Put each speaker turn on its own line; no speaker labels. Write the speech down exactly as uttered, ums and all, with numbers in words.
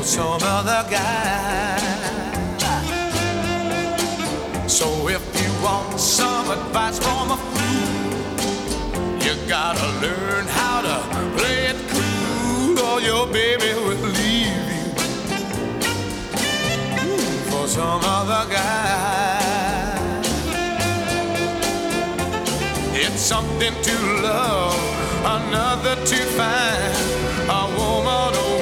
for some other guy. So if you want some advice from a fool, you gotta learn how to play it cool, or your baby will leave you for some other guy. It's something to love, another to find. A woman